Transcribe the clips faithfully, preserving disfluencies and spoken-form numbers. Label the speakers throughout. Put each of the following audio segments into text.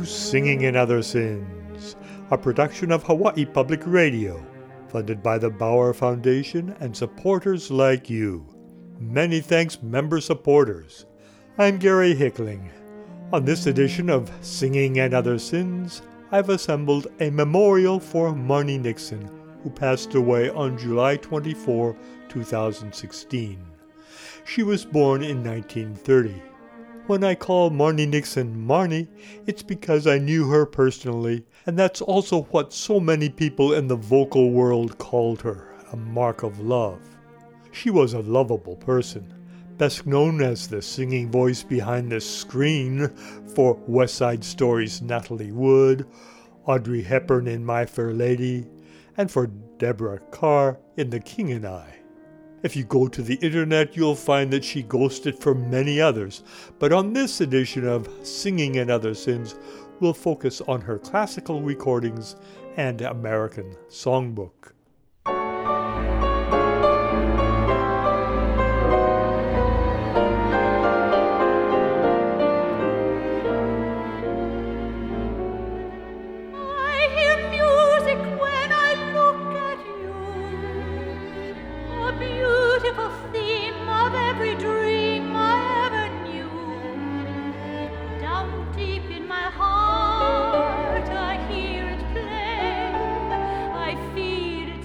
Speaker 1: Singing in Other Sins, a production of Hawaii Public Radio, funded by the Bauer Foundation and supporters like you. Many thanks, member supporters. I'm Gary Hickling. On this edition of Singing and Other Sins, I've assembled a memorial for Marni Nixon, who passed away on July twenty-fourth, two thousand sixteen. She was born in nineteen thirty. When I call Marni Nixon Marni, it's because I knew her personally, and that's also what so many people in the vocal world called her, a mark of love. She was a lovable person, best known as the singing voice behind the screen for West Side Story's Natalie Wood, Audrey Hepburn in My Fair Lady, and for Deborah Kerr in The King and I. If you go to the internet, you'll find that she ghosted for many others, but on this edition of Singing and Other Sins, we'll focus on her classical recordings and American songbook.
Speaker 2: Feel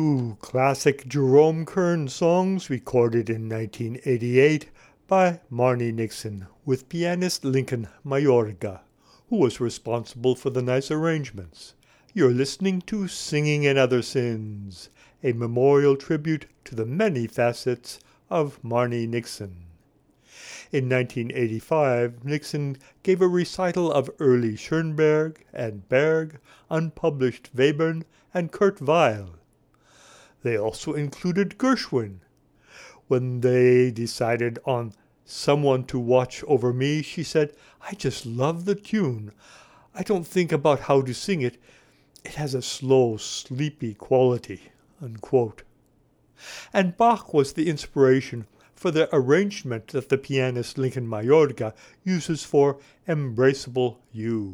Speaker 1: Two classic Jerome Kern songs recorded in nineteen eighty-eight by Marni Nixon with pianist Lincoln Mayorga, who was responsible for the nice arrangements. You're listening to Singing and Other Sins, a memorial tribute to the many facets of Marni Nixon. In nineteen eighty-five, Nixon gave a recital of early Schoenberg and Berg, unpublished Webern, and Kurt Weill. They also included Gershwin. When they decided on Someone to Watch Over Me, she said, "I just love the tune. I don't think about how to sing it. It has a slow, sleepy quality," unquote. And Bach was the inspiration for the arrangement that the pianist Lincoln Mayorga uses for Embraceable You.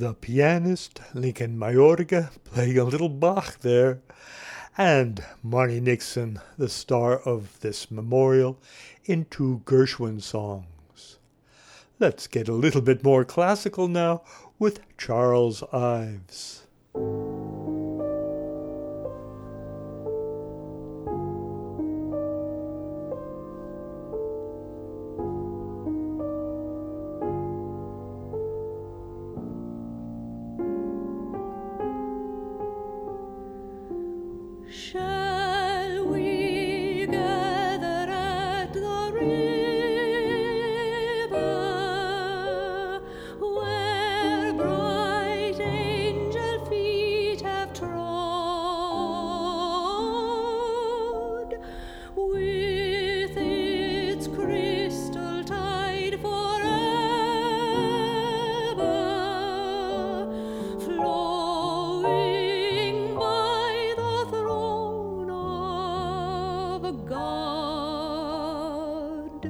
Speaker 1: the pianist Lincoln Mayorga playing a little Bach there, and Marni Nixon, the star of this memorial, in two Gershwin songs. Let's get a little bit more classical now with Charles Ives.
Speaker 2: Shall we gather at the river where bright angel feet have trod, with its crystal tide forever flowing by the throne of God?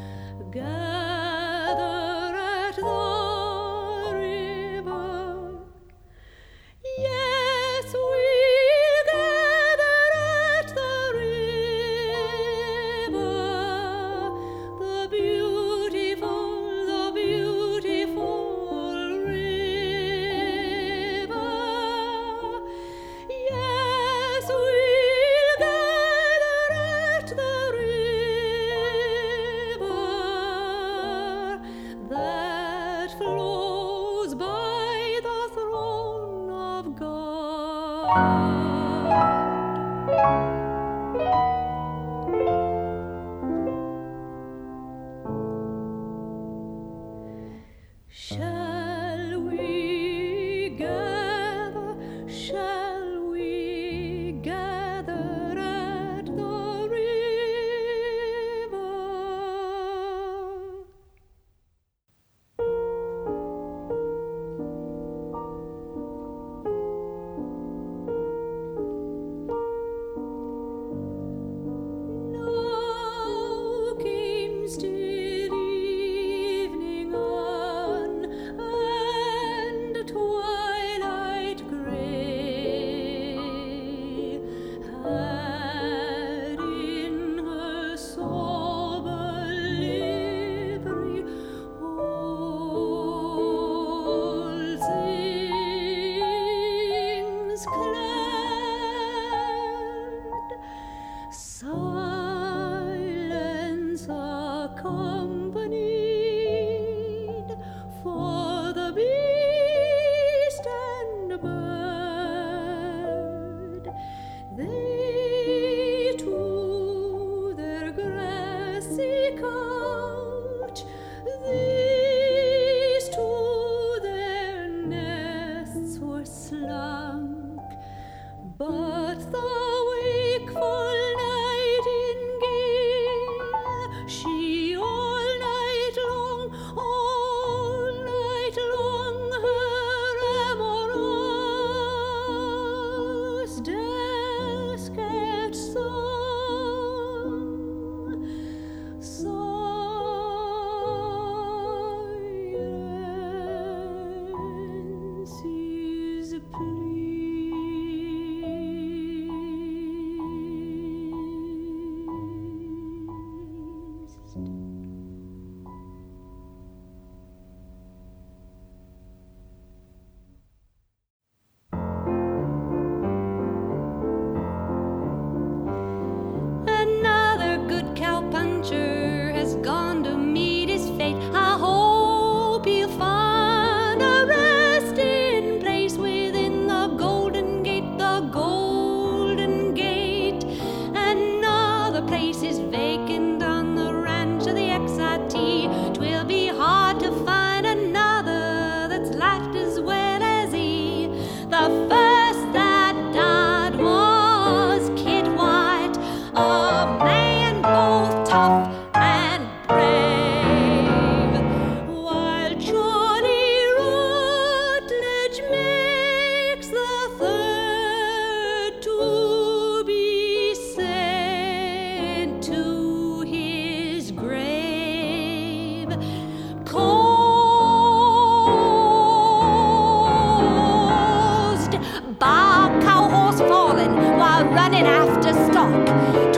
Speaker 2: Gather at the river. Yes, we'll gather at the river, the beautiful, the beautiful river. Yes, we'll gather at the river that flows by the throne of God. Shall we gather, shall we gather at the river?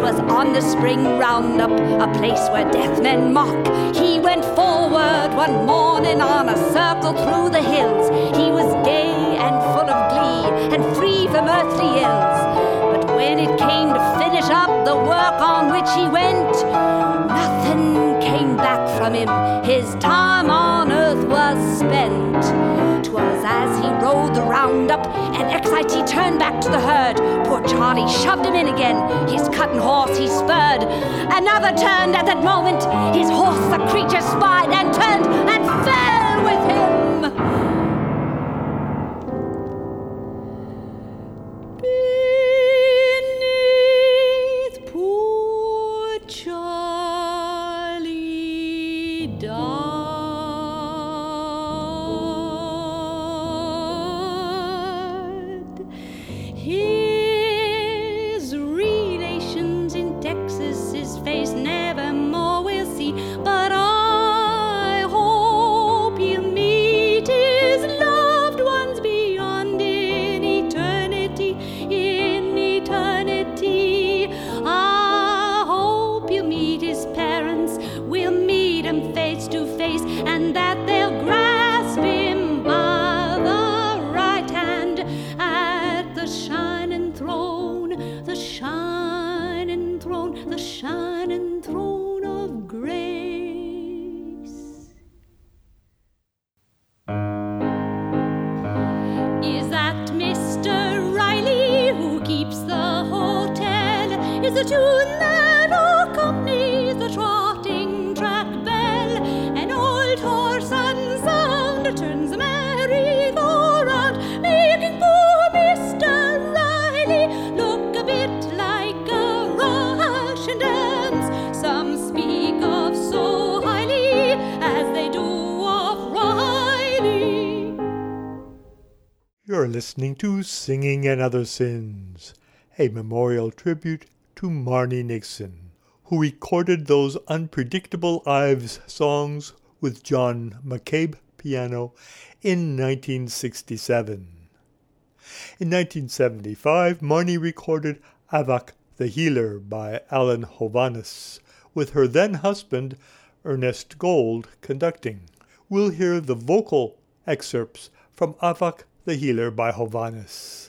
Speaker 3: 'twas on the spring roundup, a place where death men mock. He went forward one morning on a circle through the hills. He was gay and full of glee and free from earthly ills. But when it came to finish up the work on which he went, nothing came back from him. His time on earth was spent. 'Twas as he rode the roundup, an X I T turned back to the herd. Poor Charlie shoved him in again, his cutting horse he spurred. Another turned at that moment, his horse the creature spied and turned and fell with him.
Speaker 2: Beneath poor Charlie died. His relations in Texas, his face never more will see. But I hope he'll meet his loved ones beyond in eternity, in eternity. I hope he'll meet his parents, we'll meet him face to face, and that they'll grasp him by the right hand at the shining throne, the shining throne, the shining throne of grace. Is that Mister Riley who keeps the hotel? Is the tune that accompanies the trotting track bell? An old horse and sound turns the merry-go-round, making poor Mister Riley look a bit like a Russian dance. Some speak of so highly as they do of Riley.
Speaker 1: You're listening to Singing and Other Sins, a memorial tribute to Marni Nixon, who recorded those unpredictable Ives songs with John McCabe piano in nineteen sixty-seven. In nineteen seventy-five, Marni recorded Avak the Healer by Alan Hovhaness, with her then-husband Ernest Gold conducting. We'll hear the vocal excerpts from Avak the Healer by Hovhaness.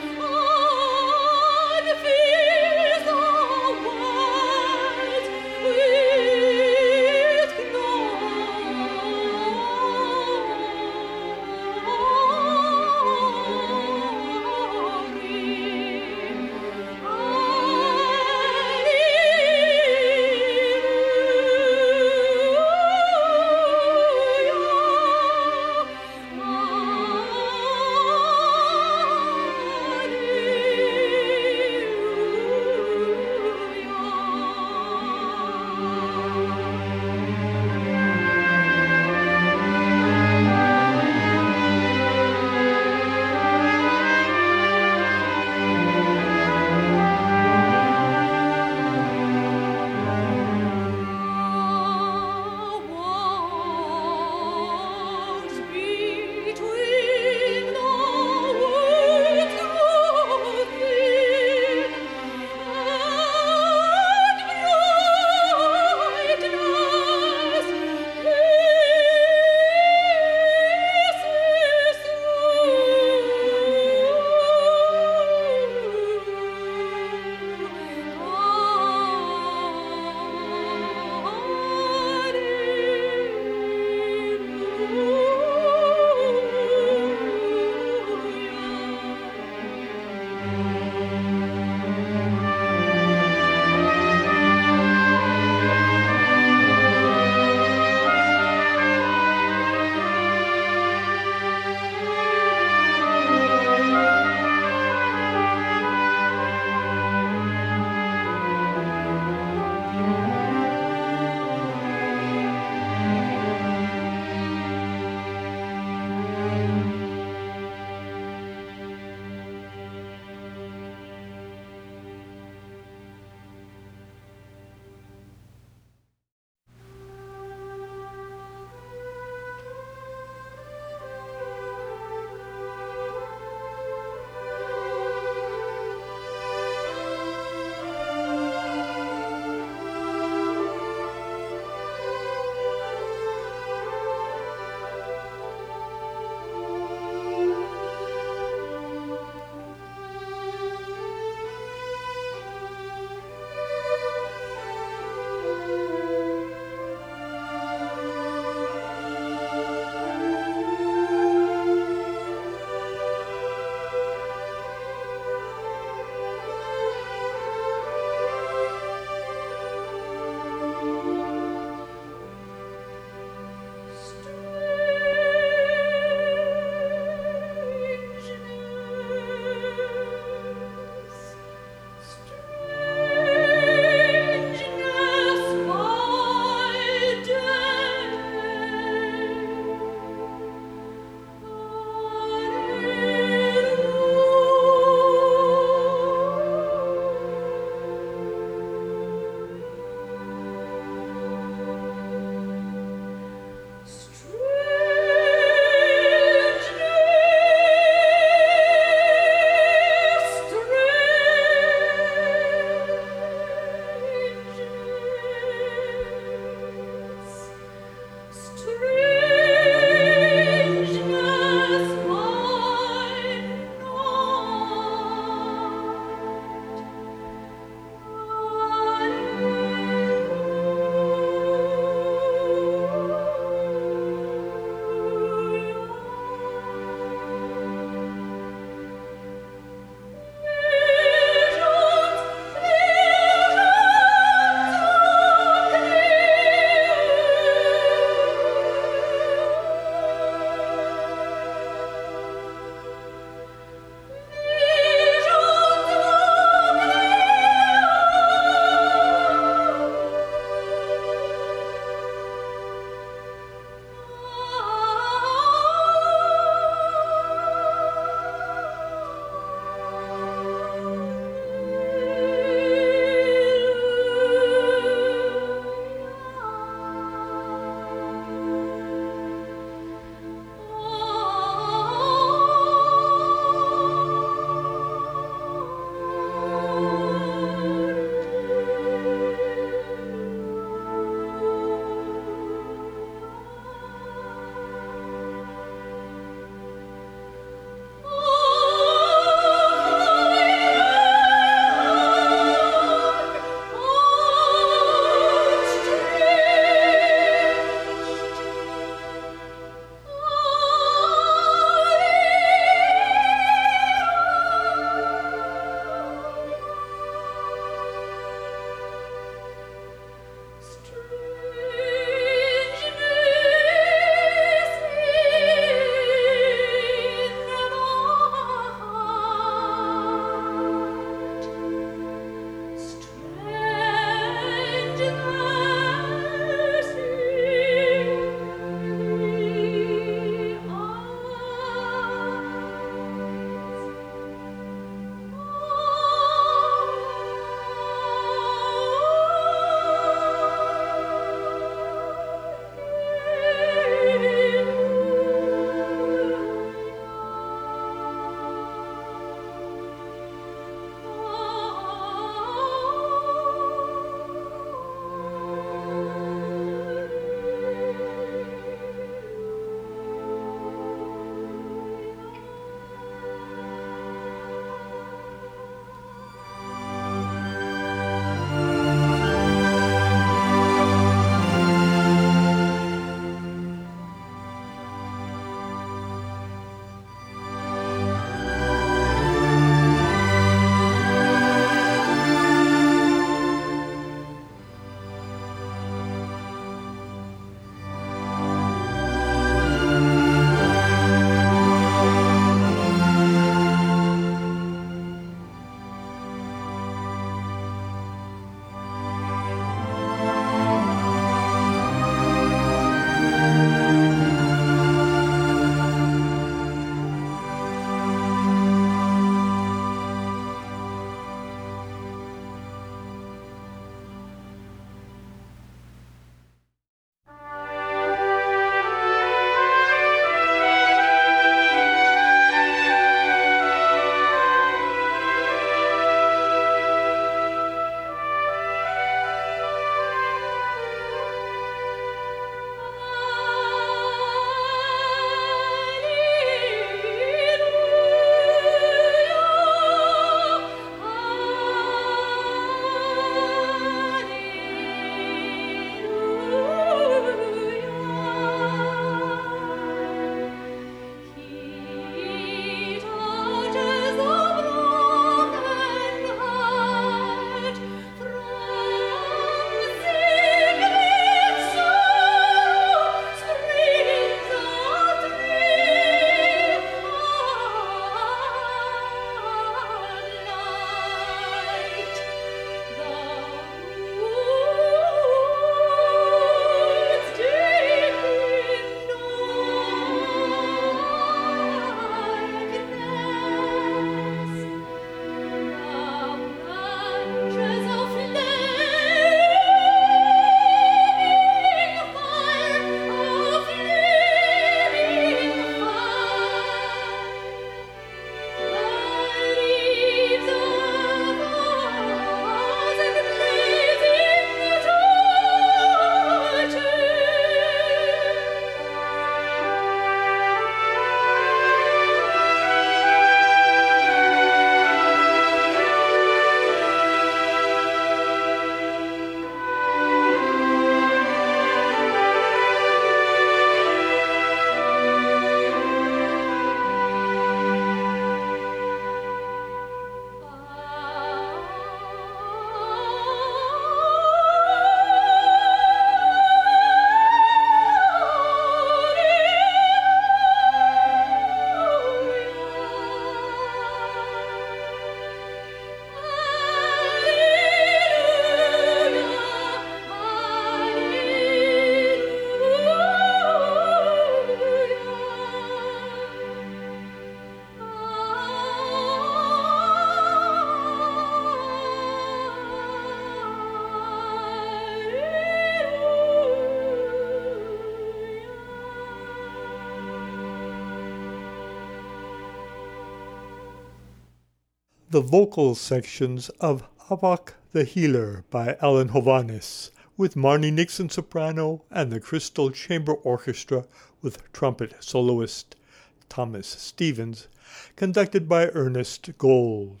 Speaker 1: the vocal sections of Havok the Healer by Alan Hovhaness, with Marni Nixon soprano and the Crystal Chamber Orchestra with trumpet soloist Thomas Stevens, conducted by Ernest Gold.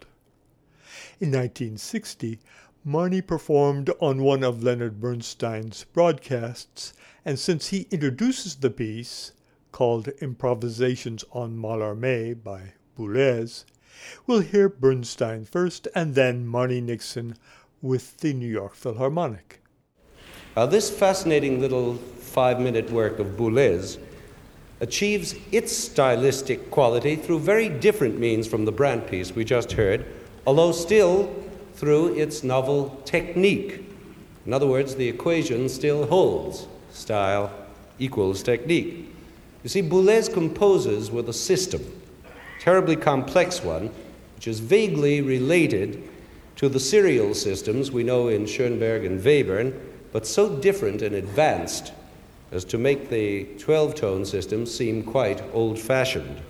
Speaker 1: In nineteen sixty, Marni performed on one of Leonard Bernstein's broadcasts, and since he introduces the piece, called Improvisations on Mallarmé by Boulez, we'll hear Bernstein first and then Marni Nixon with the New York Philharmonic.
Speaker 4: Uh, this fascinating little five-minute work of Boulez achieves its stylistic quality through very different means from the Brandt piece we just heard, although still through its novel technique. In other words, the equation still holds. Style equals technique. You see, Boulez composes with a system, a terribly complex one, which is vaguely related to the serial systems we know in Schoenberg and Webern, but so different and advanced as to make the twelve-tone system seem quite old-fashioned.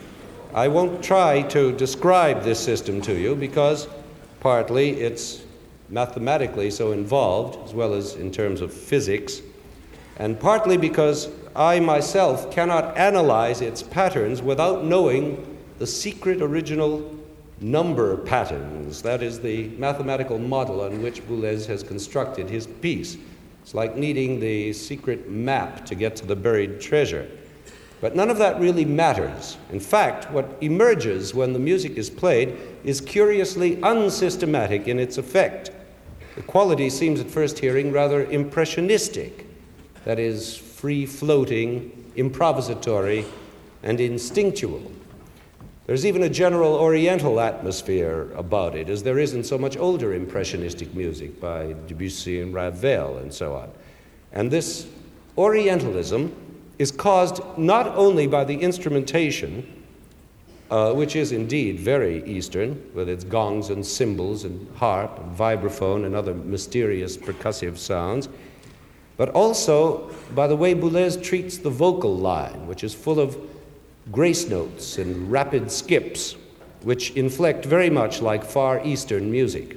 Speaker 4: I won't try to describe this system to you because partly it's mathematically so involved, as well as in terms of physics, and partly because I myself cannot analyze its patterns without knowing the secret original number patterns. That is the mathematical model on which Boulez has constructed his piece. It's like needing the secret map to get to the buried treasure. But none of that really matters. In fact, what emerges when the music is played is curiously unsystematic in its effect. The quality seems at first hearing rather impressionistic, that is, free-floating, improvisatory, and instinctual. There's even a general Oriental atmosphere about it, as there is in so much older impressionistic music by Debussy and Ravel and so on. And this Orientalism is caused not only by the instrumentation, uh, which is indeed very Eastern, with its gongs and cymbals and harp and vibraphone and other mysterious percussive sounds, but also by the way Boulez treats the vocal line, which is full of grace notes and rapid skips, which inflect very much like Far Eastern music.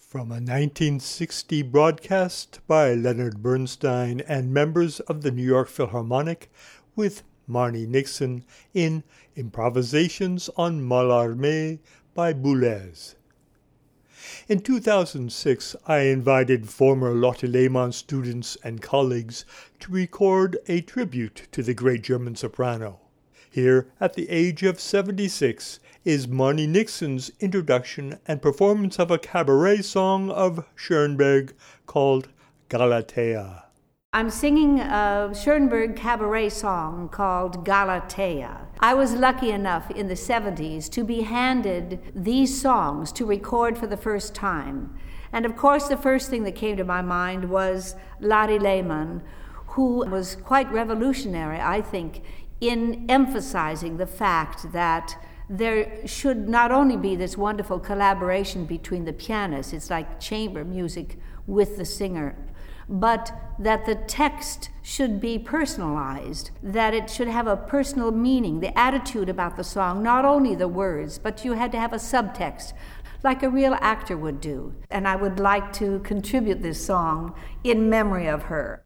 Speaker 1: From a nineteen sixty broadcast by Leonard Bernstein and members of the New York Philharmonic with Marni Nixon in Improvisations on Mallarmé by Boulez. In two thousand six, I invited former Lotte Lehmann students and colleagues to record a tribute to the great German soprano. Here, at the age of seventy-six, is Marni Nixon's introduction and performance of a cabaret song of Schoenberg called Galatea.
Speaker 3: I'm singing a Schoenberg cabaret song called Galatea. I was lucky enough in the seventies to be handed these songs to record for the first time. And of course, the first thing that came to my mind was Lotte Lehmann, who was quite revolutionary, I think, in emphasizing the fact that there should not only be this wonderful collaboration between the pianists, it's like chamber music with the singer, but that the text should be personalized, that it should have a personal meaning, the attitude about the song, not only the words, but you had to have a subtext, like a real actor would do. And I would like to contribute this song in memory of her.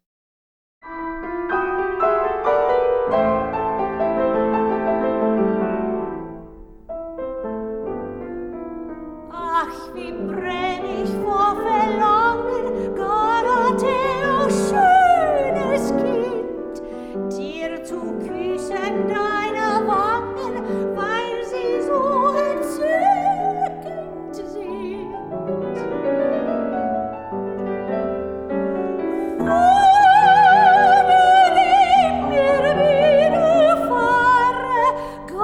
Speaker 2: Ach, wie brenn ich vor Verlangen, Galatea, schönes Kind, dir zu küssen deine Wangen, weil sie so entzückend sind. Ohne dem mir widerfahre,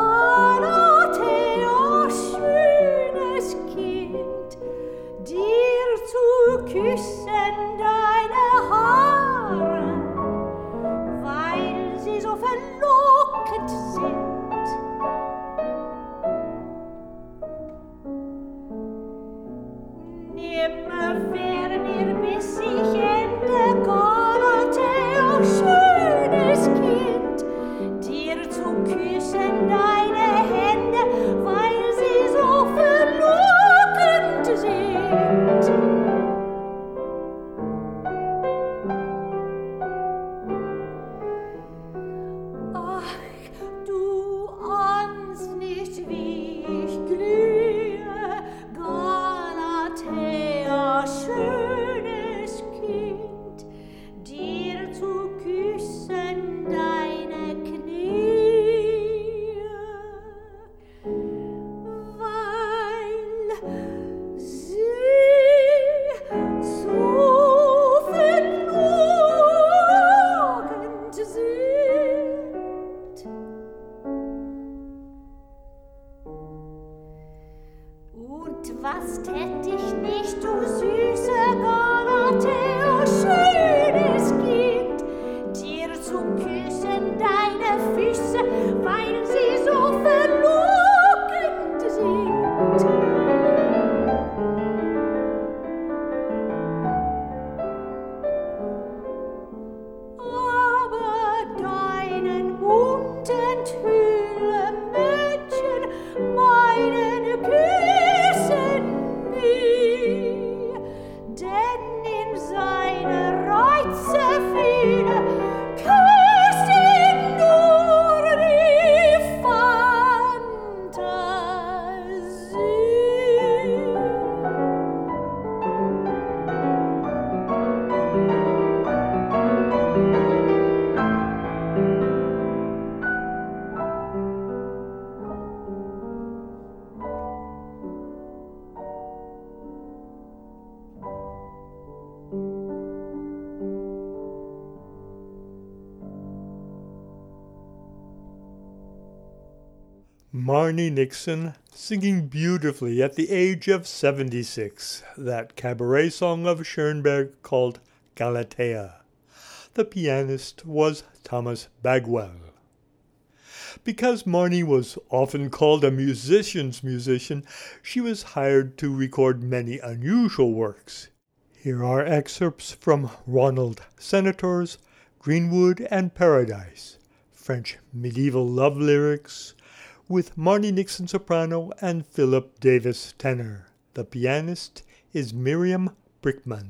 Speaker 2: Galatea, schönes Kind, dir zu küssen deine Haare, weil sie so verlockend sind. Nimmermehr mir bis ich ende, Galatea, schönes Kind, dir zu küssen deine Hände, weil sie so verlockend sind. Ach, du ahnst nicht, wie ich glühe, Galatea, schönes Kind, dir zu küssen deine Knie, weil sie so verlockend sind. Und was tät ich nicht, du süße Galatea, schönes Kind, dir zu küssen deine Füße, weil sie so verlockend sind. Aber deinen Mund enthülle, Mädchen, meinen Küssen nie, denn in seine Reize viele küsst ihn nur die Fantasie.
Speaker 1: Marni Nixon singing beautifully at the age of seventy-six, that cabaret song of Schoenberg called Galatea. The pianist was Thomas Bagwell. Because Marni was often called a musician's musician, she was hired to record many unusual works. Here are excerpts from Ronald Senator's Greenwood and Paradise, French medieval love lyrics, with Marni Nixon soprano and Philip Davis tenor, the pianist is Miriam Brickman.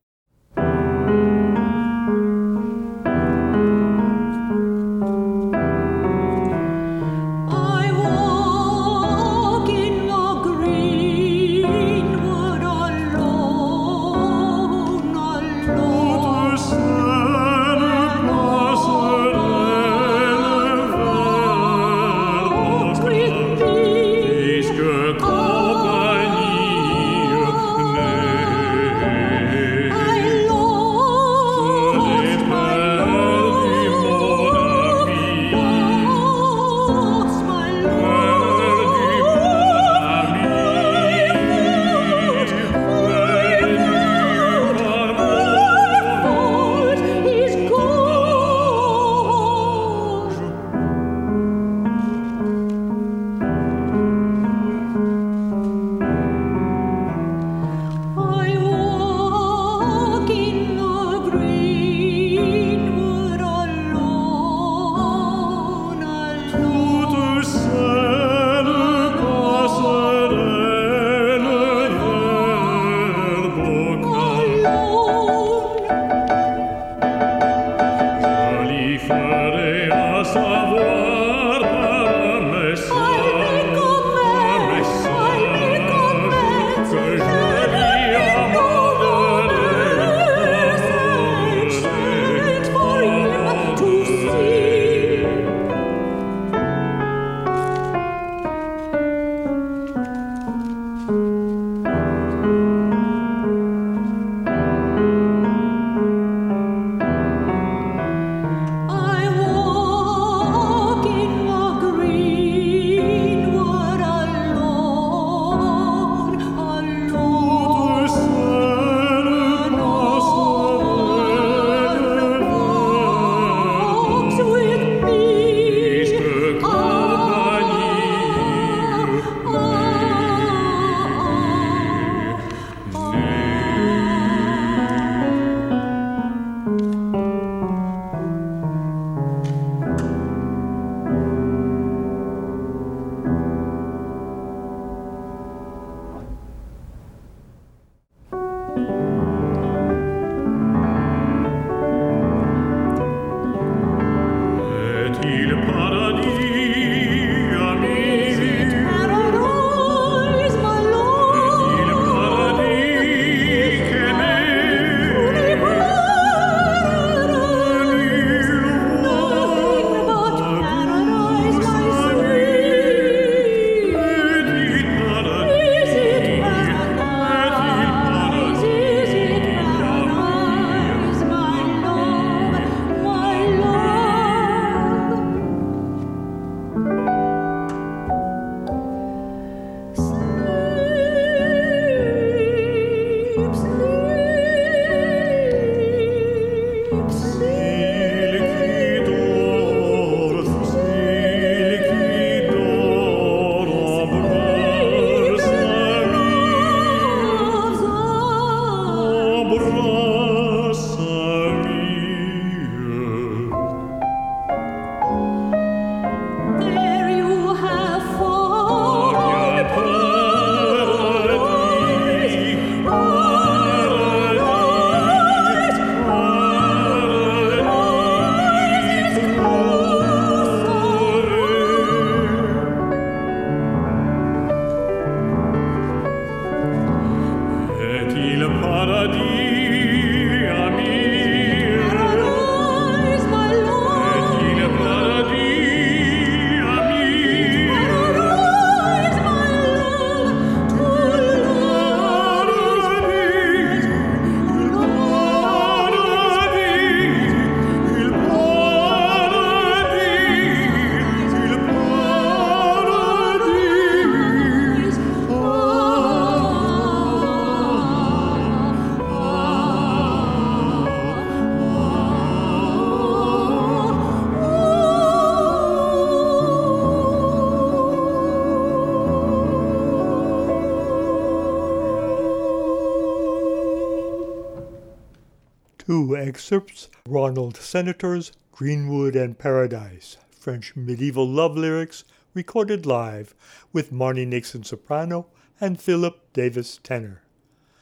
Speaker 1: Two excerpts, Ronald Senator's Greenwood and Paradise, French medieval love lyrics recorded live with Marnie Nixon soprano and Philip Davis tenor.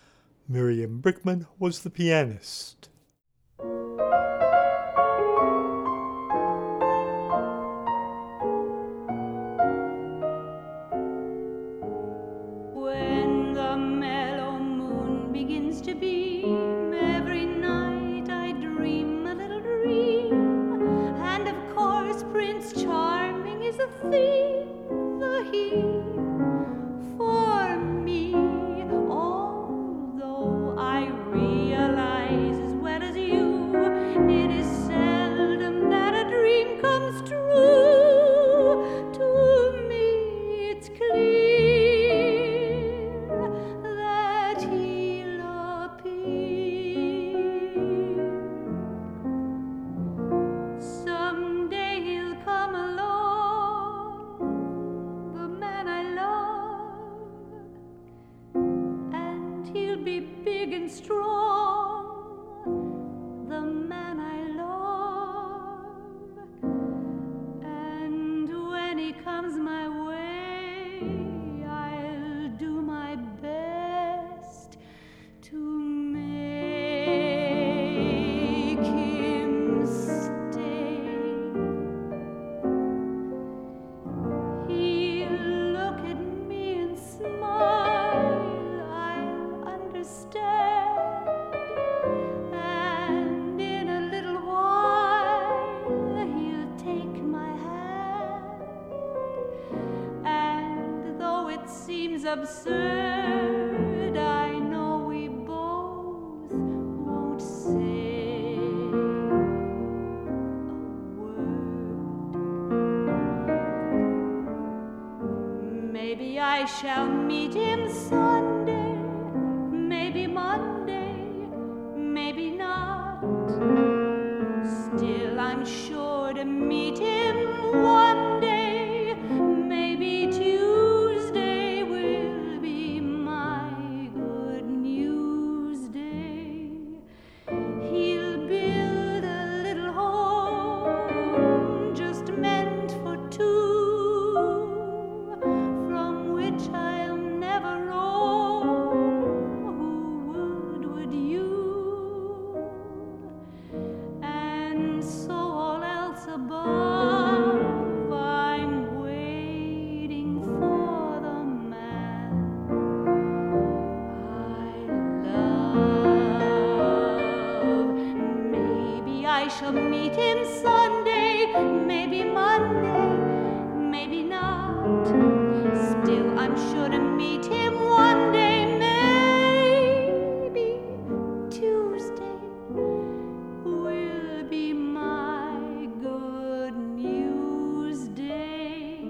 Speaker 1: Miriam Brickman was the pianist.
Speaker 2: When the mellow moon begins to beam, every night I dream a little dream. And of course Prince Charming is a theme, the he for me. Although I realize as well as you, it is seldom that a dream comes true. To me it's clear that he'll appear. Someday he'll come along, the man I love, and he'll be big and strong, the man I love. And when he comes my way, I'll do my best to make him stay. He'll look at me and smile, I'll understand. And in a little while, he'll take my hand. And though it seems absurd, I know we both won't say a word. Maybe I shall meet him Sunday, maybe Monday, maybe not. Still, I'm sure to meet him one day. Maybe Tuesday will be my good news day. He'll build a little home just meant for two, from which I'll never roam. Who would, would you? And so all else above, I'm waiting for the man I love. Maybe I shall meet him Sunday, maybe Monday, maybe not. Still, I'm sure to meet him one day, maybe Tuesday will be my good news day.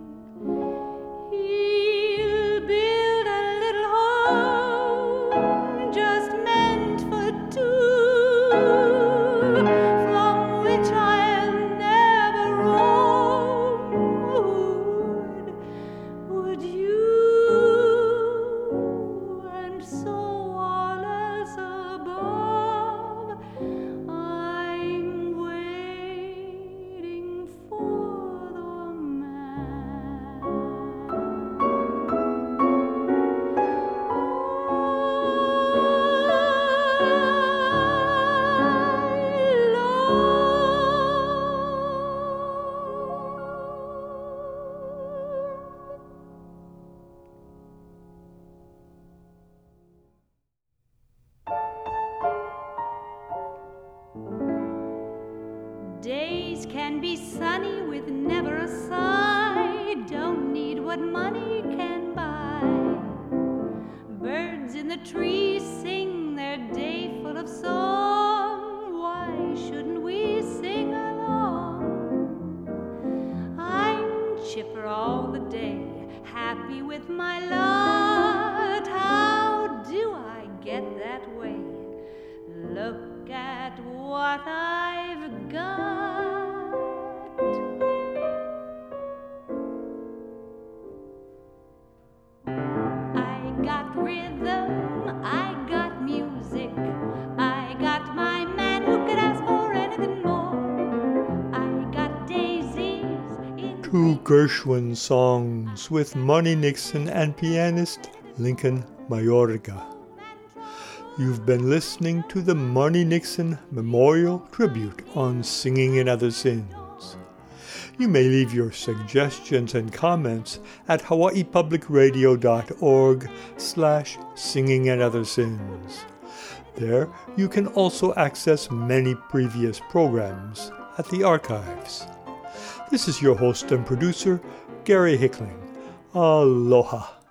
Speaker 2: He'll build a little home just meant for two, from which I'll never roam. Would, would you? And so all else above, I'm waiting for the man Days can be sunny with never a sigh. Don't need what money can buy. Birds in the trees sing their day full of song. Why shouldn't we sing along? I'm chipper all the day, happy with my lot. How do I get that way? Look at what I've got. I got rhythm, I got music, I got my man who could ask for anything more. I got daisies in
Speaker 1: Two Gershwin songs with Monty Nixon and pianist Lincoln Mayorga. You've been listening to the Marni Nixon Memorial Tribute on Singing in Other Sins. You may leave your suggestions and comments at hawaiipublicradio.org slash singing and other sins. There you can also access many previous programs at the archives. This is your host and producer, Gary Hickling. Aloha.